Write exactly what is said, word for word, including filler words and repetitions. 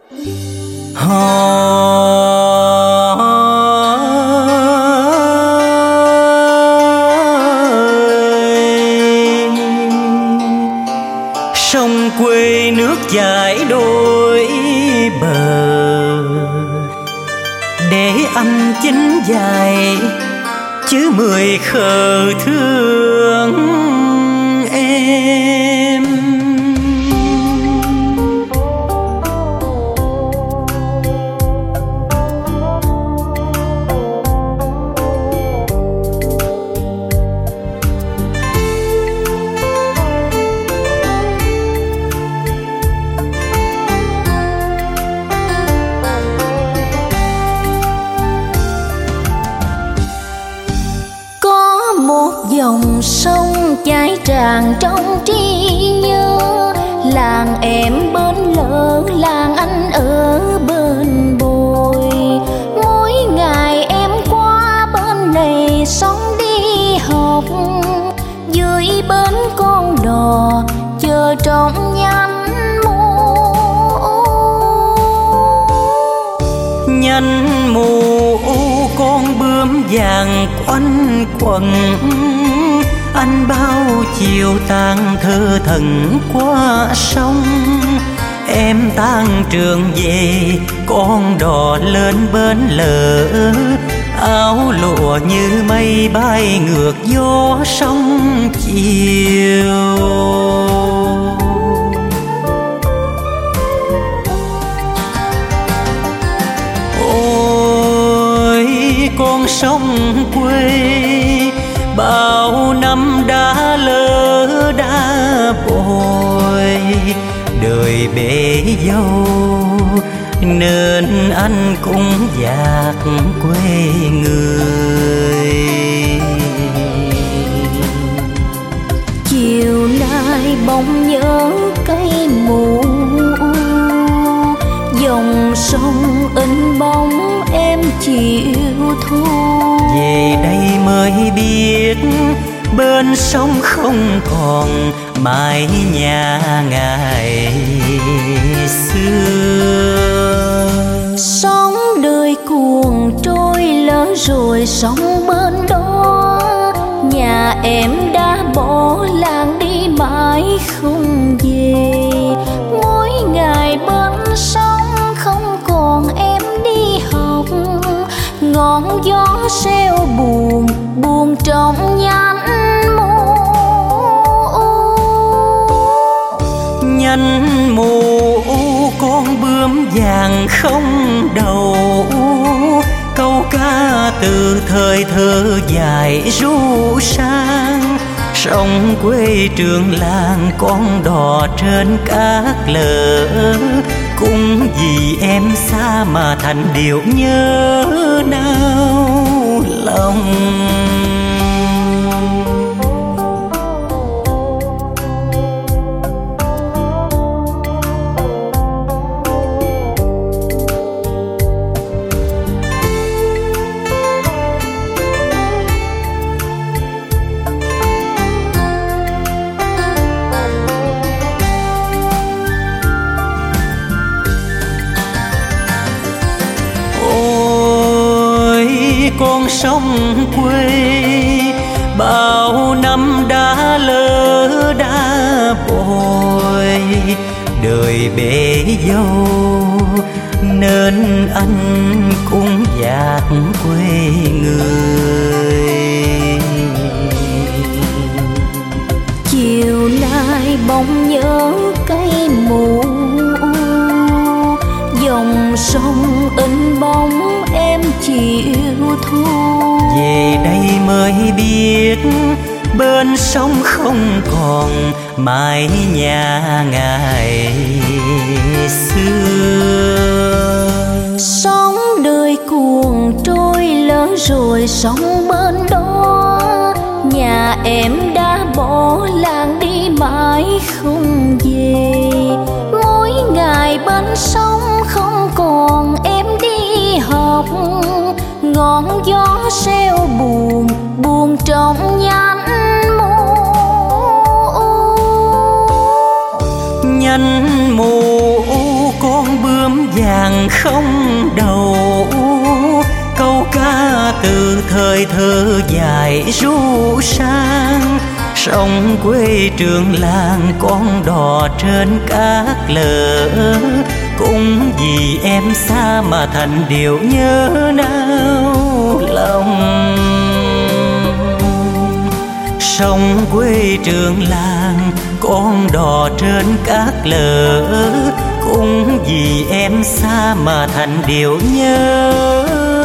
Sông quê nước chảy đôi bờ, để anh chính dài chứ mười khờ thương em. Dòng sông chảy tràn trong trí nhớ, làng em bên lỡ, làng anh ở bên bồi. Mỗi ngày em qua bên này sông đi học, dưới bến con đò chờ trong nhánh mùa. Nhánh mùa con bướm vàng quanh quẩn, anh bao chiều tàn thơ thần qua sông. Em tan trường về con đò lên bến lỡ, áo lụa như mây bay ngược gió sông chiều. Ôi con sông quê bao năm đã lỡ đã bồi, đời bể dâu nên anh cũng dạt quê người. Chiều nay bỗng nhớ cây mù, dòng sông in bóng em chiều thu. Về đây mới biết bên sông không còn mái nhà ngày xưa. Sóng đời cuồng trôi lỡ rồi sông bên đó, nhà em đã bỏ làng đi mãi không về. Mỗi ngày bên sông không còn em đi học, ngọn gió reo buồn buồn trong nhánh mùa. Nhánh mùa con bướm vàng không đầu, câu ca từ thời thơ dài ru sang. Sông quê trường làng con đò trên cát lở, cũng vì em xa mà thành điều nhớ nao lòng. Con sông quê bao năm đã lỡ đã bồi, đời bể dâu nên anh cũng dạt quê người. Chiều nay bỗng nhớ cây mù, dòng sông in bóng em chiều thu. Về đây mới biết bên sông không còn mái nhà ngày xưa. Sóng đời cuồng trôi lỡ rồi sông bên đó, nhà em đã bỏ làng đi mãi không về. Mỗi ngày bên sông không còn em đi học, ngọn gió reo buồn buồn trong nhánh mùa. Nhánh mùa con bướm vàng không đầu. Câu ca từ thời thơ dài ru sang, sông quê trường làng con đò trên cát lở. Cũng vì em xa mà thành điều nhớ nao lòng. Sông quê trường làng con đò trên cát lở. Cũng vì em xa mà thành điều nhớ